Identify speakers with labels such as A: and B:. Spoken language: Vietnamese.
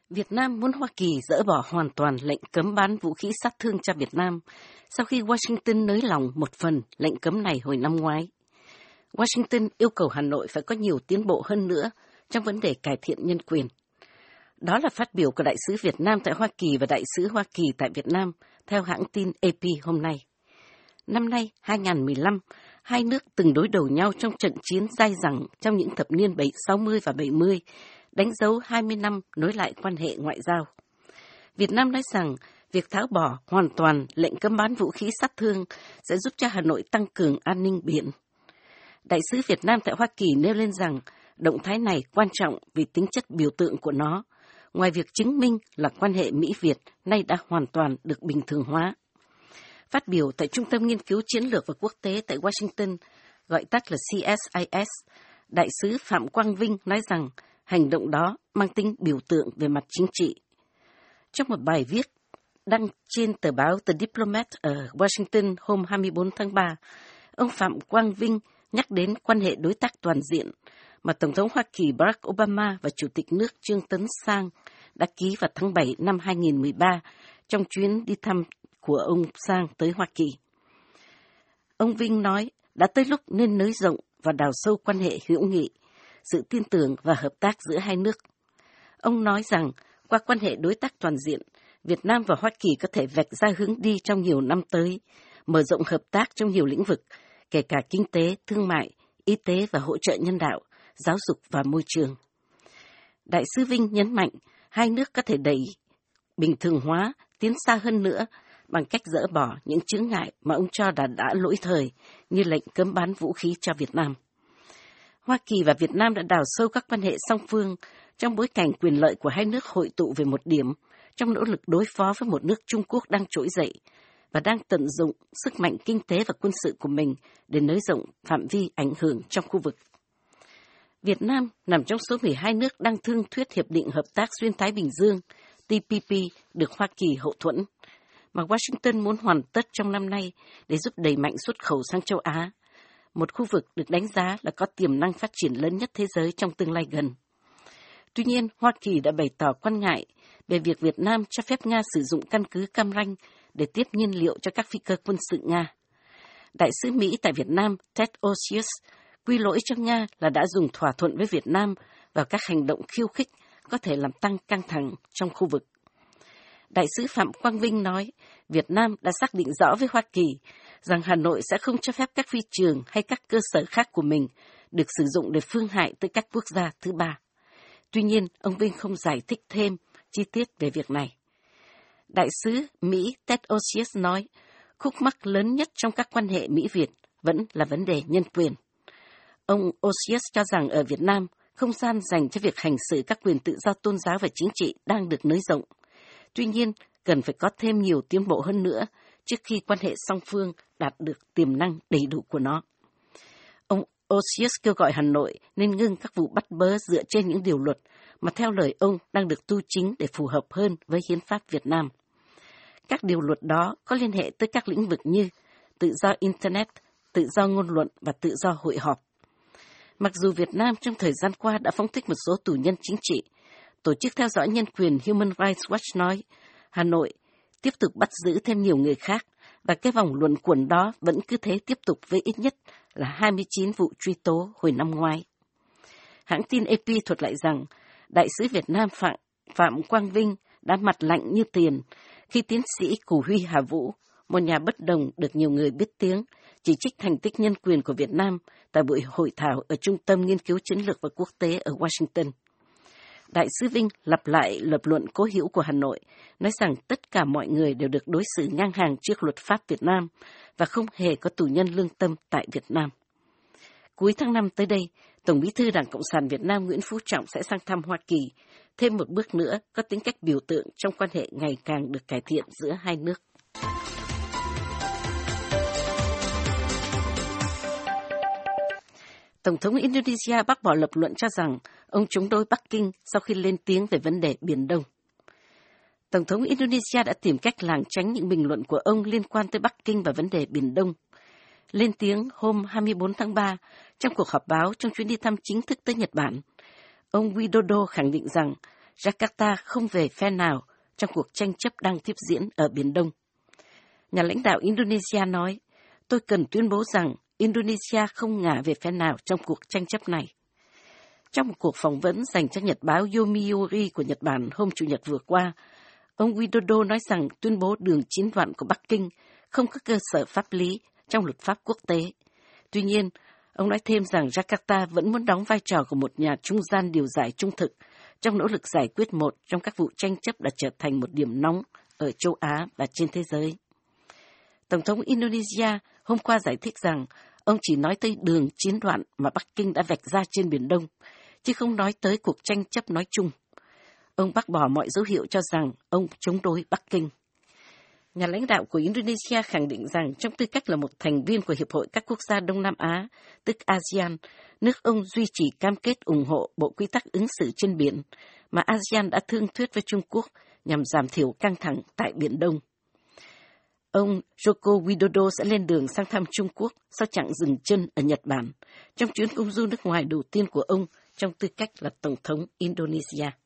A: Việt Nam muốn Hoa Kỳ dỡ bỏ hoàn toàn lệnh cấm bán vũ khí sát thương cho Việt Nam sau khi Washington nới lỏng một phần lệnh cấm này hồi năm ngoái. Washington yêu cầu Hà Nội phải có nhiều tiến bộ hơn nữa trong vấn đề cải thiện nhân quyền. Đó là phát biểu của Đại sứ Việt Nam tại Hoa Kỳ và Đại sứ Hoa Kỳ tại Việt Nam, theo hãng tin AP hôm nay. Năm nay, 2015, hai nước từng đối đầu nhau trong trận chiến dai dẳng trong những thập niên 60 và 70, đánh dấu 20 năm nối lại quan hệ ngoại giao. Việt Nam nói rằng việc tháo bỏ hoàn toàn lệnh cấm bán vũ khí sát thương sẽ giúp cho Hà Nội tăng cường an ninh biển. Đại sứ Việt Nam tại Hoa Kỳ nêu lên rằng động thái này quan trọng vì tính chất biểu tượng của nó, ngoài việc chứng minh là quan hệ Mỹ-Việt nay đã hoàn toàn được bình thường hóa. Phát biểu tại Trung tâm Nghiên cứu Chiến lược và Quốc tế tại Washington, gọi tắt là CSIS, Đại sứ Phạm Quang Vinh nói rằng hành động đó mang tính biểu tượng về mặt chính trị. Trong một bài viết đăng trên tờ báo The Diplomat ở Washington hôm 24 tháng 3, ông Phạm Quang Vinh nhắc đến quan hệ đối tác toàn diện mà Tổng thống Hoa Kỳ Barack Obama và Chủ tịch nước Trương Tấn Sang đã ký vào tháng 7 năm 2013 trong chuyến đi thăm của ông Sang tới Hoa Kỳ. Ông Vinh nói đã tới lúc nên nới rộng và đào sâu quan hệ hữu nghị, sự tin tưởng và hợp tác giữa hai nước. Ông nói rằng qua quan hệ đối tác toàn diện, Việt Nam và Hoa Kỳ có thể vạch ra hướng đi trong nhiều năm tới, mở rộng hợp tác trong nhiều lĩnh vực, kể cả kinh tế, thương mại, y tế và hỗ trợ nhân đạo, giáo dục và môi trường. Đại sứ Vinh nhấn mạnh hai nước có thể đẩy bình thường hóa, tiến xa hơn nữa bằng cách dỡ bỏ những chướng ngại mà ông cho đã lỗi thời như lệnh cấm bán vũ khí cho Việt Nam. Hoa Kỳ và Việt Nam đã đào sâu các quan hệ song phương trong bối cảnh quyền lợi của hai nước hội tụ về một điểm trong nỗ lực đối phó với một nước Trung Quốc đang trỗi dậy và đang tận dụng sức mạnh kinh tế và quân sự của mình để nới rộng phạm vi ảnh hưởng trong khu vực. Việt Nam nằm trong số 12 nước đang thương thuyết Hiệp định Hợp tác Xuyên Thái Bình Dương, TPP, được Hoa Kỳ hậu thuẫn, mà Washington muốn hoàn tất trong năm nay để giúp đẩy mạnh xuất khẩu sang châu Á, một khu vực được đánh giá là có tiềm năng phát triển lớn nhất thế giới trong tương lai gần. Tuy nhiên, Hoa Kỳ đã bày tỏ quan ngại về việc Việt Nam cho phép Nga sử dụng căn cứ Cam Ranh để tiếp nhiên liệu cho các phi cơ quân sự Nga. Đại sứ Mỹ tại Việt Nam Ted Osius quy lỗi cho Nga là đã dùng thỏa thuận với Việt Nam vào các hành động khiêu khích có thể làm tăng căng thẳng trong khu vực. Đại sứ Phạm Quang Vinh nói, Việt Nam đã xác định rõ với Hoa Kỳ rằng Hà Nội sẽ không cho phép các phi trường hay các cơ sở khác của mình được sử dụng để phương hại tới các quốc gia thứ ba. Tuy nhiên, ông Vinh không giải thích thêm chi tiết về việc này. Đại sứ Mỹ Ted Osius nói, khúc mắc lớn nhất trong các quan hệ Mỹ-Việt vẫn là vấn đề nhân quyền. Ông Osius cho rằng ở Việt Nam, không gian dành cho việc hành xử các quyền tự do tôn giáo và chính trị đang được nới rộng. Tuy nhiên, cần phải có thêm nhiều tiến bộ hơn nữa trước khi quan hệ song phương đạt được tiềm năng đầy đủ của nó. Ông Osius kêu gọi Hà Nội nên ngưng các vụ bắt bớ dựa trên những điều luật mà theo lời ông đang được tu chính để phù hợp hơn với hiến pháp Việt Nam. Các điều luật đó có liên hệ tới các lĩnh vực như tự do Internet, tự do ngôn luận và tự do hội họp. Mặc dù Việt Nam trong thời gian qua đã phóng thích một số tù nhân chính trị, Tổ chức theo dõi nhân quyền Human Rights Watch nói Hà Nội tiếp tục bắt giữ thêm nhiều người khác và cái vòng luẩn quẩn đó vẫn cứ thế tiếp tục với ít nhất là 29 vụ truy tố hồi năm ngoái. Hãng tin AP thuật lại rằng Đại sứ Việt Nam Phạm Quang Vinh đã mặt lạnh như tiền khi tiến sĩ Cù Huy Hà Vũ, một nhà bất đồng được nhiều người biết tiếng, chỉ trích thành tích nhân quyền của Việt Nam tại buổi hội thảo ở Trung tâm Nghiên cứu Chiến lược và Quốc tế ở Washington. Đại sứ Vinh lặp lại lập luận cố hữu của Hà Nội, nói rằng tất cả mọi người đều được đối xử ngang hàng trước luật pháp Việt Nam và không hề có tù nhân lương tâm tại Việt Nam. Cuối tháng 5 tới đây, Tổng Bí thư Đảng Cộng sản Việt Nam Nguyễn Phú Trọng sẽ sang thăm Hoa Kỳ, thêm một bước nữa có tính cách biểu tượng trong quan hệ ngày càng được cải thiện giữa hai nước. Tổng thống Indonesia bác bỏ lập luận cho rằng ông chống đối Bắc Kinh sau khi lên tiếng về vấn đề Biển Đông. Tổng thống Indonesia đã tìm cách lảng tránh những bình luận của ông liên quan tới Bắc Kinh và vấn đề Biển Đông. Lên tiếng hôm 24 tháng 3 trong cuộc họp báo trong chuyến đi thăm chính thức tới Nhật Bản, ông Widodo khẳng định rằng Jakarta không về phe nào trong cuộc tranh chấp đang tiếp diễn ở Biển Đông. Nhà lãnh đạo Indonesia nói, tôi cần tuyên bố rằng Indonesia không ngả về phe nào trong cuộc tranh chấp này. Trong một cuộc phỏng vấn dành cho nhật báo Yomiuri của Nhật Bản hôm Chủ nhật vừa qua, ông Widodo nói rằng tuyên bố đường chín đoạn của Bắc Kinh không có cơ sở pháp lý trong luật pháp quốc tế. Tuy nhiên, ông nói thêm rằng Jakarta vẫn muốn đóng vai trò của một nhà trung gian điều giải trung thực trong nỗ lực giải quyết một trong các vụ tranh chấp đã trở thành một điểm nóng ở châu Á và trên thế giới. Tổng thống Indonesia hôm qua giải thích rằng ông chỉ nói tới đường chín đoạn mà Bắc Kinh đã vạch ra trên Biển Đông, chứ không nói tới cuộc tranh chấp nói chung. Ông bác bỏ mọi dấu hiệu cho rằng ông chống đối Bắc Kinh. Nhà lãnh đạo của Indonesia khẳng định rằng trong tư cách là một thành viên của Hiệp hội các quốc gia Đông Nam Á, tức ASEAN, nước ông duy trì cam kết ủng hộ bộ quy tắc ứng xử trên biển mà ASEAN đã thương thuyết với Trung Quốc nhằm giảm thiểu căng thẳng tại Biển Đông. Ông Joko Widodo sẽ lên đường sang thăm Trung Quốc sau chặng dừng chân ở Nhật Bản, trong chuyến công du nước ngoài đầu tiên của ông trong tư cách là Tổng thống Indonesia.